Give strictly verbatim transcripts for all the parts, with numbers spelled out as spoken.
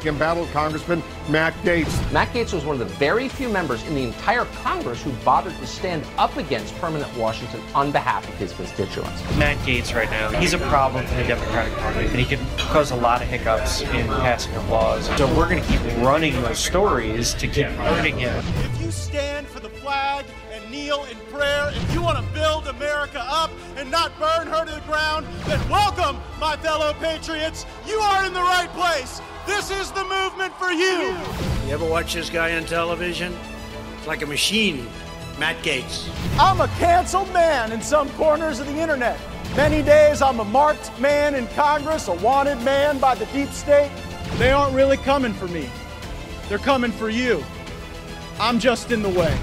embattled Congressman Matt Gaetz. Matt Gaetz was one of the very few members in the entire Congress who bothered to stand up against permanent Washington on behalf of his constituents. Matt Gaetz right now, he's a problem for the Democratic Party, and he can cause a lot of hiccups in passing of laws. So we're going to keep running those stories to keep hurting him. If you stand for the flag and kneel in prayer, if you want to build America up and not burn her to the ground, then welcome, my fellow patriots. You are in the right place. This is the movement for you. You ever watch this guy on television? It's like a machine, Matt Gaetz. I'm a canceled man in some corners of the internet. Many days I'm a marked man in Congress, a wanted man by the deep state. They aren't really coming for me. They're coming for you. I'm just in the way.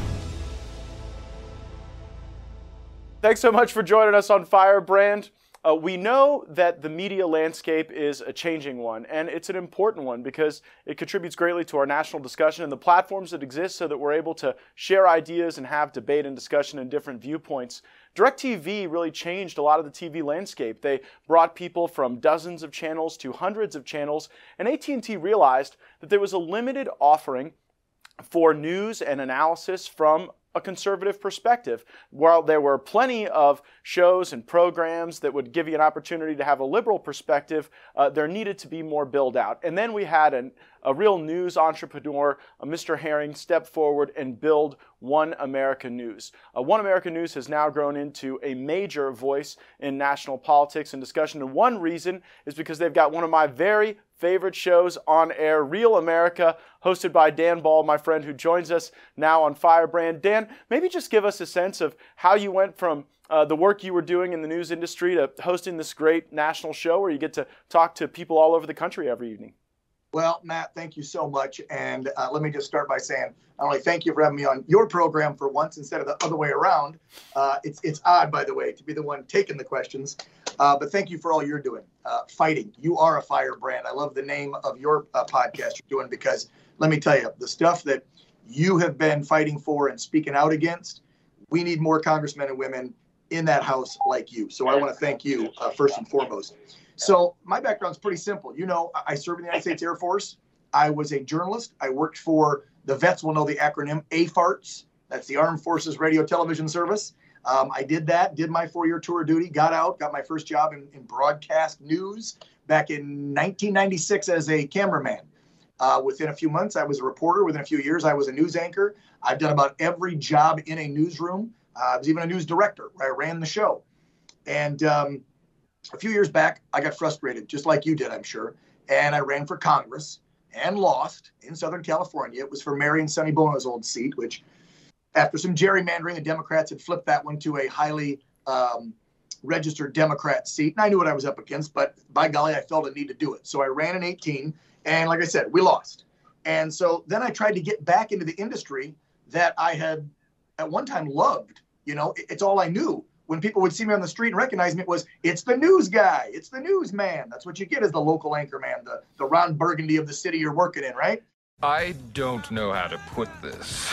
Thanks so much for joining us on Firebrand. Uh, we know that the media landscape is a changing one, and it's an important one because it contributes greatly to our national discussion and the platforms that exist so that we're able to share ideas and have debate and discussion and different viewpoints. DirecTV really changed a lot of the T V landscape. They brought people from dozens of channels to hundreds of channels, and A T and T realized that there was a limited offering for news and analysis from a conservative perspective. While there were plenty of shows and programs that would give you an opportunity to have a liberal perspective, uh, there needed to be more build out. And then we had an, a real news entrepreneur, uh, Mister Herring, step forward and build One America News. Uh, One America News has now grown into a major voice in national politics and discussion. And one reason is because they've got one of my very favorite shows on air, Real America, hosted by Dan Ball, my friend who joins us now on Firebrand. Dan, maybe just give us a sense of how you went from uh, the work you were doing in the news industry to hosting this great national show where you get to talk to people all over the country every evening. Well, Matt, thank you so much. And uh, let me just start by saying, not only thank you for having me on your program for once instead of the other way around. Uh, it's it's odd, by the way, to be the one taking the questions. Uh, but thank you for all you're doing. Uh, fighting. You are a firebrand. I love the name of your uh, podcast you're doing because let me tell you, the stuff that you have been fighting for and speaking out against, we need more congressmen and women in that house like you. So I want to thank you uh, first and foremost. So my background's pretty simple. You know, I served in the United States Air Force. I was a journalist. I worked for, the vets will know the acronym A F A R T S. That's the Armed Forces Radio Television Service. Um, I did that, did my four-year tour of duty, got out, got my first job in, in broadcast news back in nineteen ninety-six as a cameraman. Uh, within a few months, I was a reporter. Within a few years, I was a news anchor. I've done about every job in a newsroom. Uh, I was even a news director where I ran the show. And um, a few years back, I got frustrated, just like you did, I'm sure. And I ran for Congress and lost in Southern California. It was for Marion Sonny Bono's old seat, which after some gerrymandering, the Democrats had flipped that one to a highly um, registered Democrat seat. And I knew what I was up against, but by golly, I felt a need to do it. So I ran in eighteen. And like I said, we lost. And so then I tried to get back into the industry that I had at one time loved. You know, it, it's all I knew. When people would see me on the street and recognize me, it was, it's the news guy. It's the news man. That's what you get as the local anchor man, the, the Ron Burgundy of the city you're working in, right? I don't know how to put this,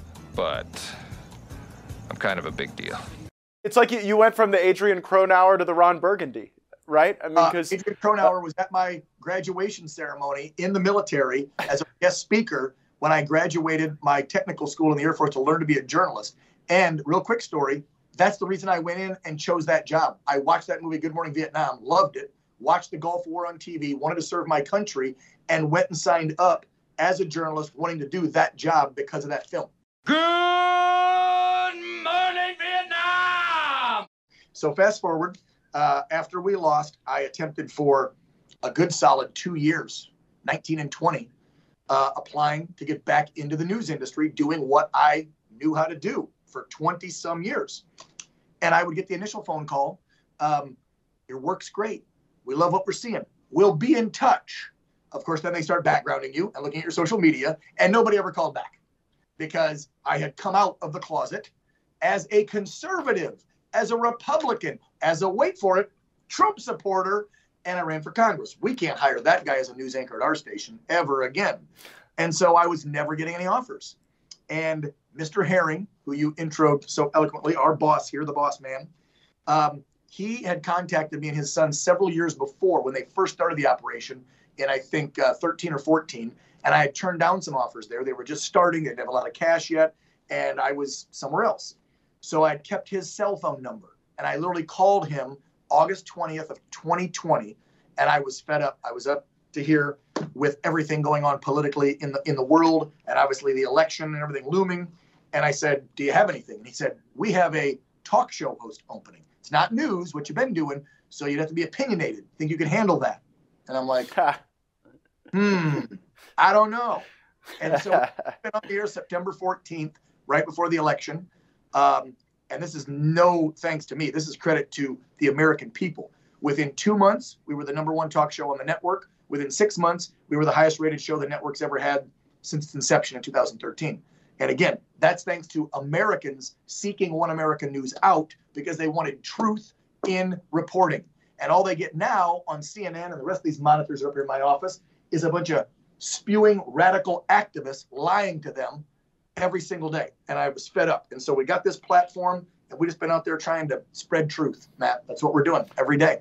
but I'm kind of a big deal. It's like you, you went from the Adrian Cronauer to the Ron Burgundy, right? I mean, because uh, Adrian Cronauer was at my graduation ceremony in the military as a guest speaker when I graduated my technical school in the Air Force to learn to be a journalist. And real quick story, that's the reason I went in and chose that job. I watched that movie, Good Morning Vietnam, loved it, watched the Gulf War on T V, wanted to serve my country, and went and signed up as a journalist wanting to do that job because of that film. Good morning, Vietnam! So fast forward, uh, after we lost, I attempted for a good solid two years, nineteen and twenty, uh, applying to get back into the news industry, doing what I knew how to do for twenty some years. And I would get the initial phone call. Um, your work's great. We love what we're seeing. We'll be in touch. Of course, then they start backgrounding you and looking at your social media, and nobody ever called back because I had come out of the closet as a conservative, as a Republican, as a, wait for it, Trump supporter, and I ran for Congress. We can't hire that guy as a news anchor at our station ever again. And so I was never getting any offers. And Mister Herring, who you introed so eloquently, our boss here, the boss man, um, he had contacted me and his son several years before when they first started the operation, in I think uh, thirteen or fourteen, and I had turned down some offers there. They were just starting; they didn't have a lot of cash yet, and I was somewhere else. So I had kept his cell phone number, and I literally called him August twentieth of twenty twenty, and I was fed up. I was up to here with everything going on politically in the in the world, and obviously the election and everything looming. And I said, "Do you have anything?" And he said, "We have a talk show host opening. It's not news, what you've been doing, so you'd have to be opinionated. Think you can handle that?" And I'm like, hmm, I don't know. And so I've been up here September fourteenth, right before the election. Um, and this is no thanks to me. This is credit to the American people. Within two months, we were the number one talk show on the network. Within six months, we were the highest rated show the network's ever had since its inception in two thousand thirteen. And again, that's thanks to Americans seeking One American News out because they wanted truth in reporting. And all they get now on C N N and the rest of these monitors are up here in my office is a bunch of spewing radical activists lying to them every single day. And I was fed up. And so we got this platform, and we just been out there trying to spread truth, Matt. That's what we're doing every day.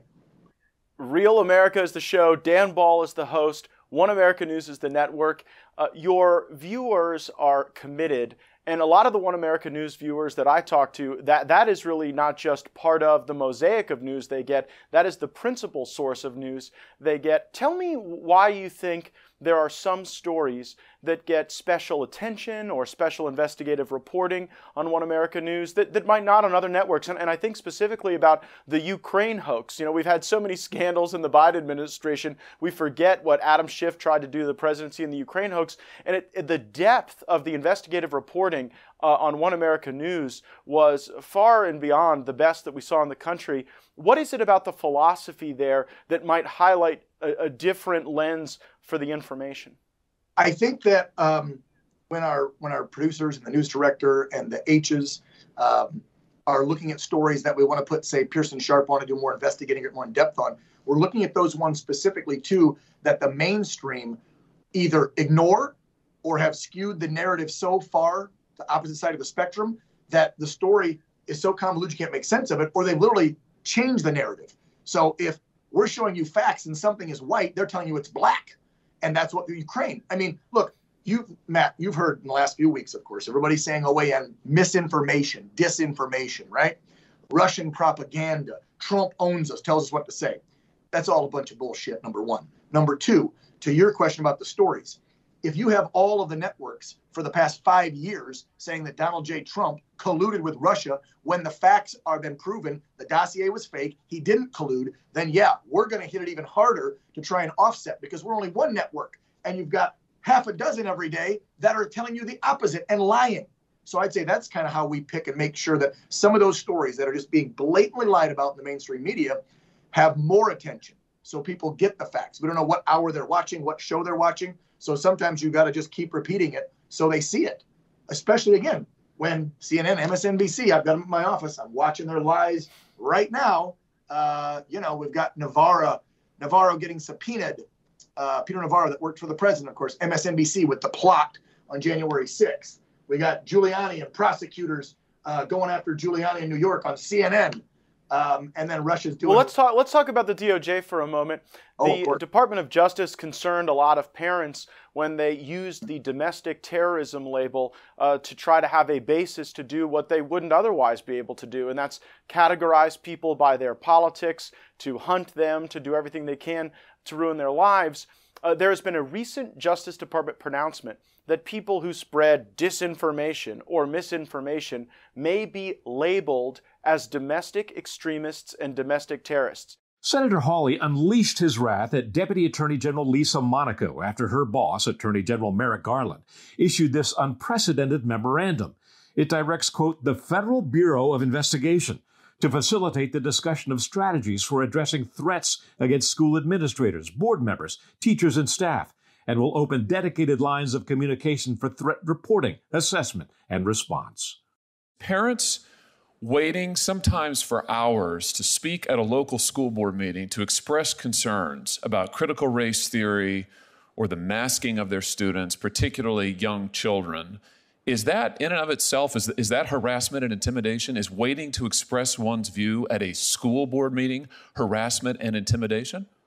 Real America is the show. Dan Ball is the host. One America News is the network. Uh, your viewers are committed. And a lot of the One America News viewers that I talk to, that, that is really not just part of the mosaic of news they get. That is the principal source of news they get. Tell me why you think there are some stories that get special attention or special investigative reporting on One America News that, that might not on other networks. And, and I think specifically about the Ukraine hoax. You know, we've had so many scandals in the Biden administration, we forget what Adam Schiff tried to do to the presidency in the Ukraine hoax. And it, it, the depth of the investigative reporting uh, on One America News was far and beyond the best that we saw in the country. What is it about the philosophy there that might highlight a, a different lens for the information? I think that um, when our when our producers and the news director and the H's um, are looking at stories that we want to put, say, Pearson Sharp on to do more investigating, get more in depth on, we're looking at those ones specifically too that the mainstream either ignore or have skewed the narrative so far the opposite side of the spectrum that the story is so convoluted you can't make sense of it, or they literally change the narrative. So if we're showing you facts and something is white, they're telling you it's black. And that's what the Ukraine. I mean, look, you, Matt, you've heard in the last few weeks, of course, everybody's saying O A N, misinformation, disinformation, right? Russian propaganda. Trump owns us, tells us what to say. That's all a bunch of bullshit, number one. Number two, to your question about the stories, if you have all of the networks for the past five years saying that Donald J. Trump colluded with Russia when the facts are been proven, the dossier was fake, he didn't collude, then yeah, we're going to hit it even harder to try and offset because we're only one network and you've got half a dozen every day that are telling you the opposite and lying. So I'd say that's kind of how we pick and make sure that some of those stories that are just being blatantly lied about in the mainstream media have more attention so people get the facts. We don't know what hour they're watching, what show they're watching. So sometimes you got to just keep repeating it so they see it, especially again, when C N N, M S N B C, I've got them in my office. I'm watching their lies right now. Uh, you know, we've got Navarro, Navarro getting subpoenaed. Uh, Peter Navarro that worked for the president, of course, M S N B C with the plot on January sixth. We got Giuliani and prosecutors uh, going after Giuliani in New York on C N N. Um, and then Russia's doing. Well, let's talk. Let's talk about the D O J for a moment. The oh, Department of Justice concerned a lot of parents when they used the domestic terrorism label uh, to try to have a basis to do what they wouldn't otherwise be able to do, and that's categorize people by their politics, to hunt them, to do everything they can to ruin their lives. Uh, there has been a recent Justice Department pronouncement that people who spread disinformation or misinformation may be labeled as domestic extremists and domestic terrorists. Senator Hawley unleashed his wrath at Deputy Attorney General Lisa Monaco after her boss, Attorney General Merrick Garland, issued this unprecedented memorandum. It directs, quote, the Federal Bureau of Investigation to facilitate the discussion of strategies for addressing threats against school administrators, board members, teachers, and staff, and will open dedicated lines of communication for threat reporting, assessment, and response. Parents waiting sometimes for hours to speak at a local school board meeting to express concerns about critical race theory or the masking of their students, particularly young children. Is that in and of itself, is, is that harassment and intimidation? Is waiting to express one's view at a school board meeting harassment and intimidation?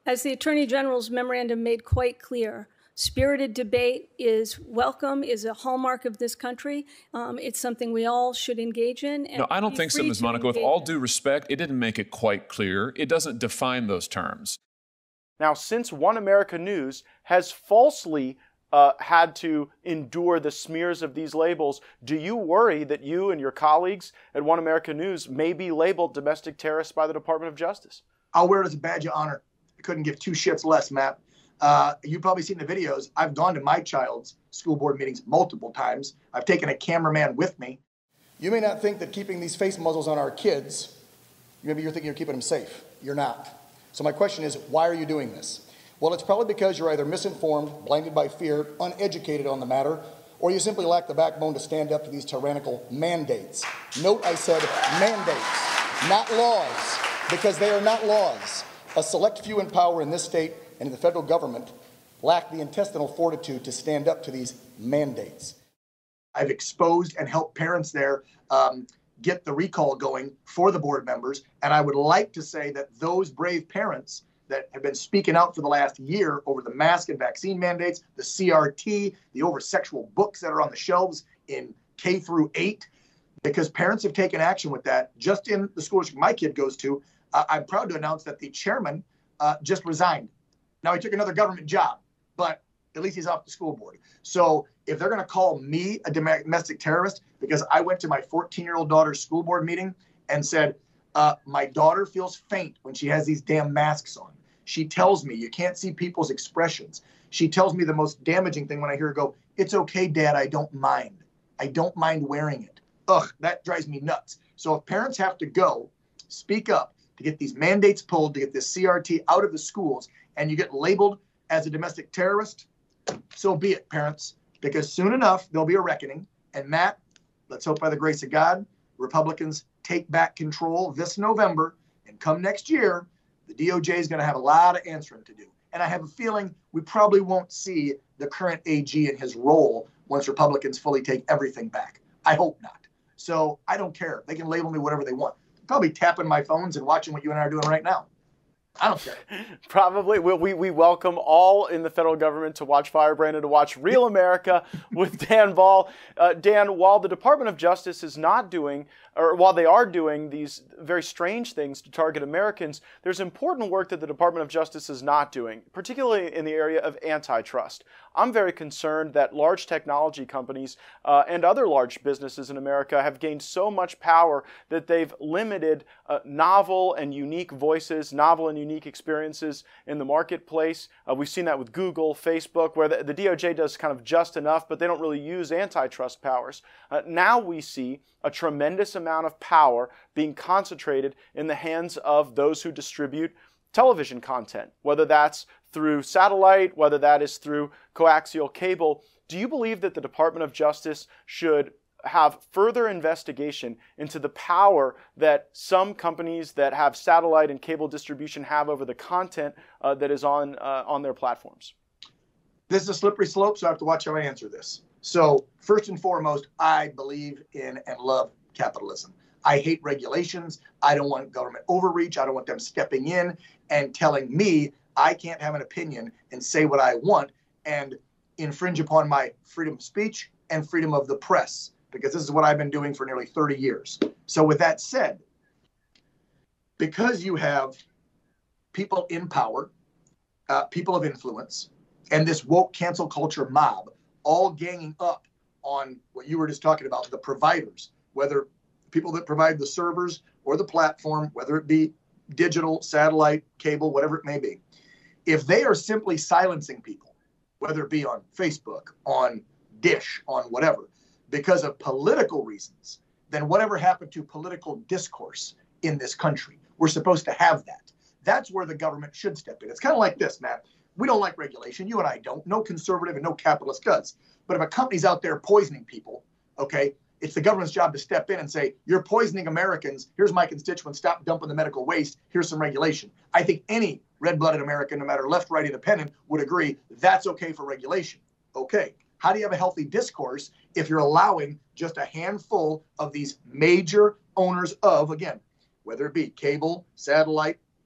As the Attorney General's memorandum made quite clear, spirited debate is welcome, is a hallmark of this country. Um, it's something we all should engage in. And no, I don't think so, Miz Monaco. With all due respect, it didn't make it quite clear. It doesn't define those terms. Now, since One America News has falsely uh, had to endure the smears of these labels, do you worry that you and your colleagues at One America News may be labeled domestic terrorists by the Department of Justice? I'll wear it as a badge of honor. I couldn't give two shits less, Matt. Uh, you've probably seen the videos. I've gone to my child's school board meetings multiple times. I've taken a cameraman with me. You may not think that keeping these face muzzles on our kids, maybe you're thinking you're keeping them safe. You're not. So my question is, why are you doing this? Well, it's probably because you're either misinformed, blinded by fear, uneducated on the matter, or you simply lack the backbone to stand up to these tyrannical mandates. Note I said mandates, not laws, because they are not laws. A select few in power in this state and in the federal government lack the intestinal fortitude to stand up to these mandates. I've exposed and helped parents there um, get the recall going for the board members, and I would like to say that those brave parents that have been speaking out for the last year over the mask and vaccine mandates, the C R T, the over sexual books that are on the shelves in K through eight, because parents have taken action with that. Just in the school district my kid goes to, uh, I'm proud to announce that the chairman uh, just resigned. Now he took another government job, but at least he's off the school board. So if they're going to call me a domestic terrorist because I went to my fourteen-year-old daughter's school board meeting and said, uh, my daughter feels faint when she has these damn masks on. She tells me you can't see people's expressions. She tells me the most damaging thing when I hear her go, it's okay, Dad, I don't mind. I don't mind wearing it. Ugh, that drives me nuts. So if parents have to go speak up to get these mandates pulled, to get this C R T out of the schools, and you get labeled as a domestic terrorist, so be it, parents, because soon enough, there'll be a reckoning. And Matt, let's hope by the grace of God, Republicans take back control this November, and come next year, the D O J is going to have a lot of answering to do. And I have a feeling we probably won't see the current A G in his role once Republicans fully take everything back. I hope not. So I don't care. They can label me whatever they want. They're probably tapping my phones and watching what you and I are doing right now. I don't care. Probably. We, we, we welcome all in the federal government to watch Firebrand and to watch Real America with Dan Ball. Uh, Dan, while the Department of Justice is not doing, or while they are doing these very strange things to target Americans, there's important work that the Department of Justice is not doing, particularly in the area of antitrust. I'm very concerned that large technology companies uh, and other large businesses in America have gained so much power that they've limited uh, novel and unique voices, novel and unique experiences in the marketplace. Uh, we've seen that with Google, Facebook, where the, the D O J does kind of just enough, but they don't really use antitrust powers. Uh, now we see a tremendous amount of power being concentrated in the hands of those who distribute television content, whether that's through satellite, whether that is through coaxial cable. Do you believe that the Department of Justice should have further investigation into the power that some companies that have satellite and cable distribution have over the content uh, that is on, uh, on their platforms? This is a slippery slope, so I have to watch how I answer this. So first and foremost, I believe in and love capitalism. I hate regulations. I don't want government overreach. I don't want them stepping in and telling me I can't have an opinion and say what I want and infringe upon my freedom of speech and freedom of the press, because this is what I've been doing for nearly thirty years. So with that said, because you have people in power, uh, people of influence, and this woke cancel culture mob all ganging up on what you were just talking about, the providers, whether people that provide the servers or the platform, whether it be digital, satellite, cable, whatever it may be. If they are simply silencing people, whether it be on Facebook, on Dish, on whatever, because of political reasons, then whatever happened to political discourse in this country? We're supposed to have that. That's where the government should step in. It's kind of like this, Matt. We don't like regulation. You and I don't. No conservative and no capitalist does. But if a company's out there poisoning people, okay, it's the government's job to step in and say, you're poisoning Americans. Here's my constituents. Stop dumping the medical waste. Here's some regulation. I think any red-blooded American, no matter left, right, independent, would agree that's okay for regulation. Okay. How do you have a healthy discourse if you're allowing just a handful of these major owners of, again, whether it be cable, satellite,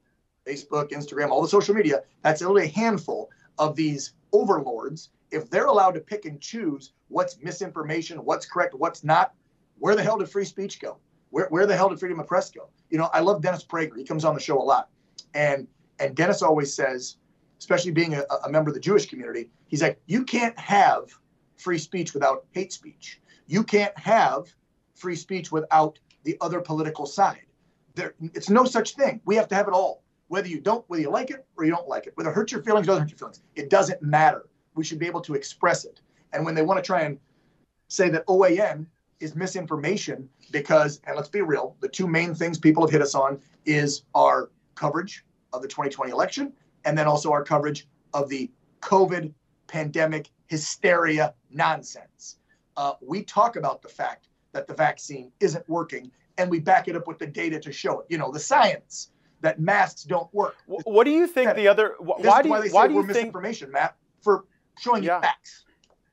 Facebook, Instagram, all the social media, that's only a handful of these overlords. If they're allowed to pick and choose what's misinformation, what's correct, what's not, where the hell did free speech go? Where, where the hell did freedom of press go? You know, I love Dennis Prager. He comes on the show a lot. And and Dennis always says, especially being a, a member of the Jewish community, he's like, you can't have free speech without hate speech. You can't have free speech without the other political side. There, it's no such thing. We have to have it all. Whether you don't, whether you like it or you don't like it, whether it hurts your feelings or doesn't hurt your feelings, it doesn't matter. We should be able to express it. And when they want to try and say that O A N is misinformation because, and let's be real, the two main things people have hit us on is our coverage of the twenty twenty election and then also our coverage of the COVID pandemic hysteria nonsense. Uh, we talk about the fact that the vaccine isn't working and we back it up with the data to show it. You know, the science that masks don't work. What do you think the other, wh- why do you, why, they why say do we're you think, misinformation, Matt, for showing yeah. you facts.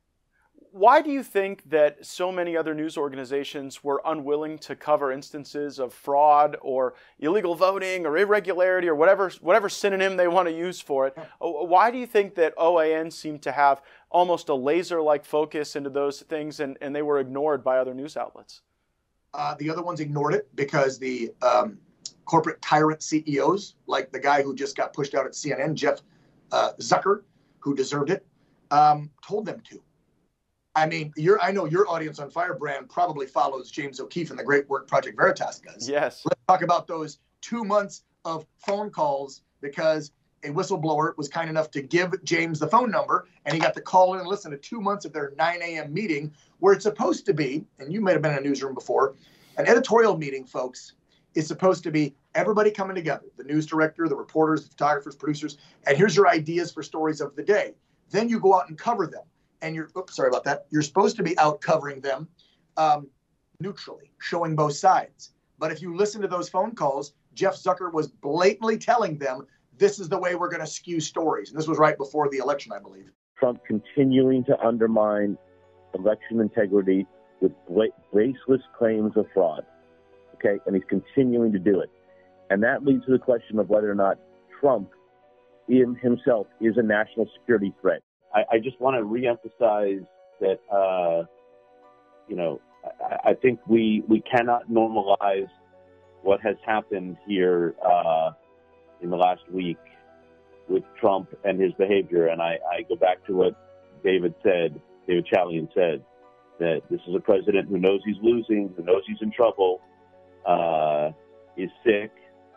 Why do you think that so many other news organizations were unwilling to cover instances of fraud or illegal voting or irregularity or whatever whatever synonym they want to use for it? Why do you think that O A N seemed to have almost a laser-like focus into those things and, and they were ignored by other news outlets? Uh, the other ones ignored it because the um, corporate tyrant C E Os, like the guy who just got pushed out at C N N, Jeff uh, Zucker, who deserved it, um, told them to. I mean, your I know your audience on Firebrand probably follows James O'Keefe and the great work Project Veritas does. Yes. Let's talk about those two months of phone calls because a whistleblower was kind enough to give James the phone number and he got to call in and listen to two months of their nine a.m. meeting where it's supposed to be, and you might have been in a newsroom before, an editorial meeting, folks, is supposed to be everybody coming together, the news director, the reporters, the photographers, producers, and here's your ideas for stories of the day. Then you go out and cover them. And you're, oops, sorry about that. You're supposed to be out covering them um, neutrally, showing both sides. But if you listen to those phone calls, Jeff Zucker was blatantly telling them, this is the way we're going to skew stories. And this was right before the election, I believe. Trump continuing to undermine election integrity with bla- baseless claims of fraud. Okay. And he's continuing to do it. And that leads to the question of whether or not Trump in himself is a national security threat. I, I just want to reemphasize that, uh, you know, I, I think we, we cannot normalize what has happened here uh, in the last week with Trump and his behavior. And I, I go back to what David said, David Chalian said, that this is a president who knows he's losing, who knows he's in trouble, uh, is sick,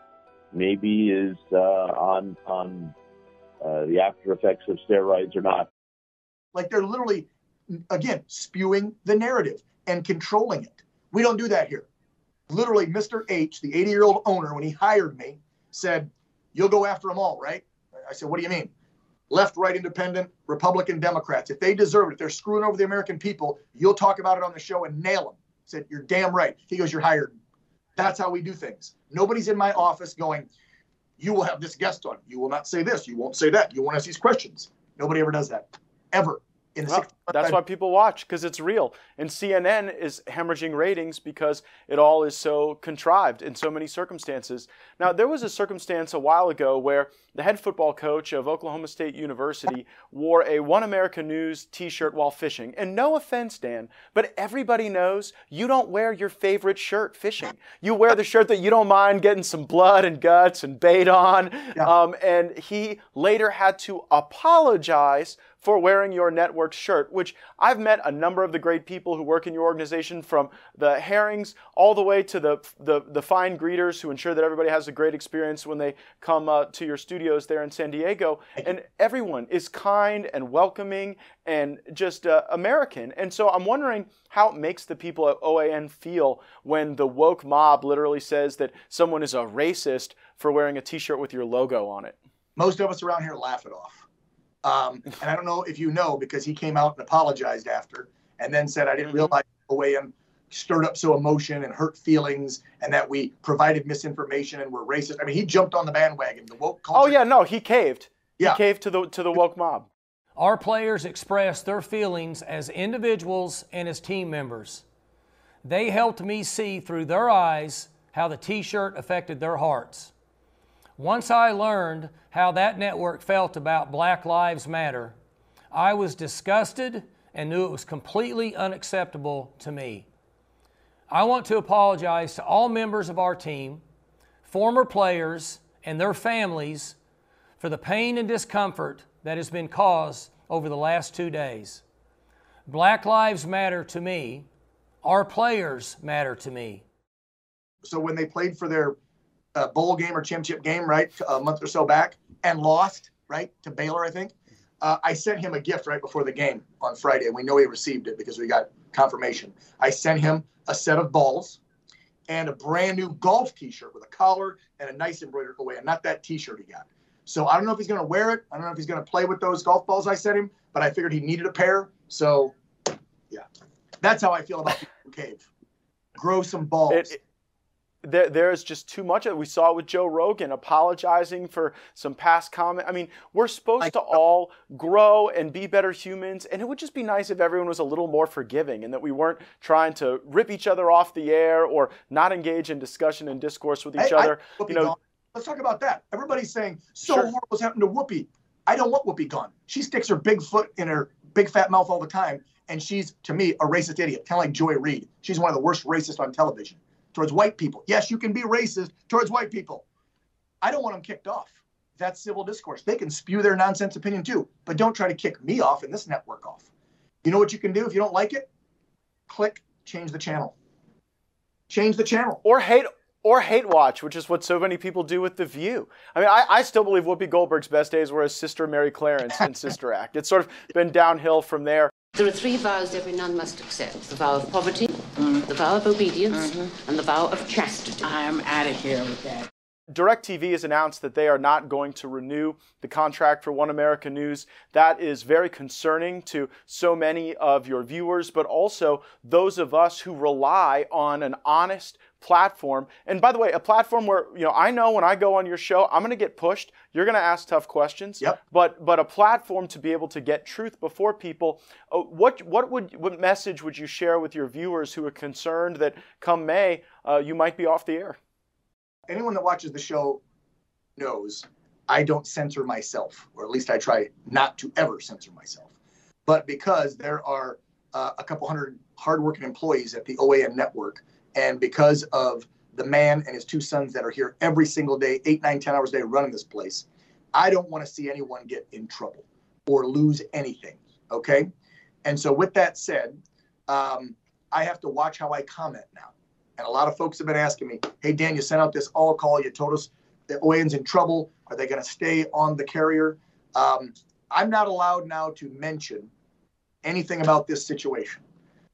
maybe is uh, on on uh, the after effects of steroids or not. Like they're literally, again, spewing the narrative and controlling it. We don't do that here. Literally, Mister H, the eighty-year-old owner, when he hired me, said, you'll go after them all, right? I said, what do you mean? Left, right, independent, Republican, Democrats. If they deserve it, if they're screwing over the American people, you'll talk about it on the show and nail them. I said, you're damn right. He goes, you're hired. That's how we do things. Nobody's in my office going, you will have this guest on. You will not say this. You won't say that. You won't ask these questions. Nobody ever does that. Ever. In the well, that's why people watch, because it's real. And C N N is hemorrhaging ratings because it all is so contrived in so many circumstances. Now, there was a circumstance a while ago where the head football coach of Oklahoma State University wore a One America News t-shirt while fishing. And no offense, Dan, but everybody knows you don't wear your favorite shirt fishing. You wear the shirt that you don't mind getting some blood and guts and bait on. Yeah. Um, and he later had to apologize for wearing your network shirt, which I've met a number of the great people who work in your organization, from the Herrings all the way to the the, the fine greeters who ensure that everybody has a great experience when they come uh, to your studios there in San Diego. And everyone is kind and welcoming and just uh, American. And so I'm wondering how it makes the people at O A N feel when the woke mob literally says that someone is a racist for wearing a t-shirt with your logo on it. Most of us around here laugh it off. Um, and I don't know if you know, because he came out and apologized after and then said, I didn't realize the way I'm stirred up so emotion and hurt feelings and that we provided misinformation and were racist. I mean, he jumped on the bandwagon. The woke culture. Oh, yeah, no, he caved. Yeah. He caved to the, to the woke mob. Our players expressed their feelings as individuals and as team members. They helped me see through their eyes how the T-shirt affected their hearts. Once I learned how that network felt about Black Lives Matter, I was disgusted and knew it was completely unacceptable to me. I want to apologize to all members of our team, former players, and their families for the pain and discomfort that has been caused over the last two days. Black lives matter to me. Our players matter to me. So when they played for their uh, bowl game or championship game, right, a month or so back, and lost, right, to Baylor, I think, uh, I sent him a gift right before the game on Friday, and we know he received it because we got confirmation. I sent him a set of balls and a brand new golf t-shirt with a collar and a nice embroidered away, and not that t-shirt he got. So I don't know if he's going to wear it. I don't know if he's going to play with those golf balls I sent him, but I figured he needed a pair. So, yeah, that's how I feel about the cave. Grow some balls. It, it, there, there's just too much of it. We saw it with Joe Rogan apologizing for some past comment. I mean, we're supposed I, to all grow and be better humans, and it would just be nice if everyone was a little more forgiving and that we weren't trying to rip each other off the air or not engage in discussion and discourse with each hey, other. I, you know. Gone. Let's talk about that. Everybody's saying, so sure. horrible what's happened to Whoopi. I don't want Whoopi gone. She sticks her big foot in her big fat mouth all the time, and she's, to me, a racist idiot, kind of like Joy Reid. She's one of the worst racists on television towards white people. Yes, you can be racist towards white people. I don't want them kicked off. That's civil discourse. They can spew their nonsense opinion too, but don't try to kick me off and this network off. You know what you can do if you don't like it? Click, change the channel. Change the channel. Or hate Or hate watch, which is what so many people do with The View. I mean, I, I still believe Whoopi Goldberg's best days were as Sister Mary Clarence in Sister Act. It's sort of been downhill from there. There are three vows every nun must accept. The vow of poverty, mm. the vow of obedience, mm-hmm. and the vow of chastity. I'm out of here with that. DirecTV has announced that they are not going to renew the contract for One America News. That is very concerning to so many of your viewers, but also those of us who rely on an honest platform. And by the way, a platform where, you know, I know when I go on your show, I'm going to get pushed. You're going to ask tough questions. Yep. But but a platform to be able to get truth before people. Uh, what what would what message would you share with your viewers who are concerned that come May uh, you might be off the air? Anyone that watches the show knows I don't censor myself, or at least I try not to ever censor myself. But because there are uh, a couple hundred hardworking employees at the O A N network, and because of the man and his two sons that are here every single day, eight, nine, ten hours a day running this place, I don't want to see anyone get in trouble or lose anything, okay? And so with that said, um, I have to watch how I comment now. And a lot of folks have been asking me, hey, Dan, you sent out this all call. You told us that O A N's in trouble. Are they going to stay on the carrier? Um, I'm not allowed now to mention anything about this situation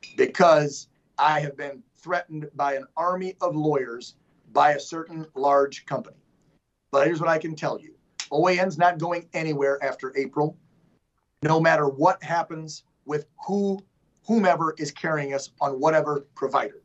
because I have been threatened by an army of lawyers by a certain large company. But here's what I can tell you. O A N's not going anywhere after April, no matter what happens with who, whomever is carrying us on whatever provider.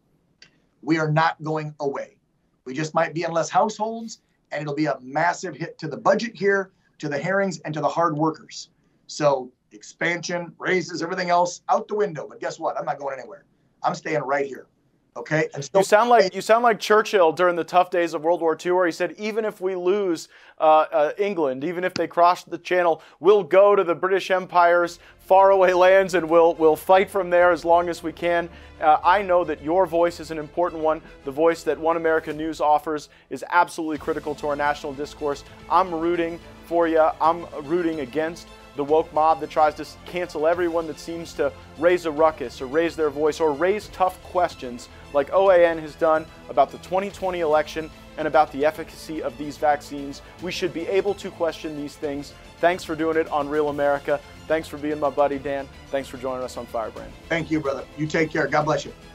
We are not going away. We just might be in less households, and it'll be a massive hit to the budget here, to the Herrings, and to the hard workers. So expansion, raises, everything else out the window. But guess what? I'm not going anywhere. I'm staying right here. Okay. And you sound like you sound like Churchill during the tough days of World War Two, where he said, even if we lose uh, uh, England, even if they cross the Channel, we'll go to the British Empire's faraway lands and we'll we'll fight from there as long as we can. Uh, I know that your voice is an important one. The voice that One America News offers is absolutely critical to our national discourse. I'm rooting for you. I'm rooting against the woke mob that tries to cancel everyone that seems to raise a ruckus or raise their voice or raise tough questions like O A N has done about the twenty twenty election and about the efficacy of these vaccines. We should be able to question these things. Thanks for doing it on Real America. Thanks for being my buddy, Dan. Thanks for joining us on Firebrand. Thank you, brother. You take care. God bless you.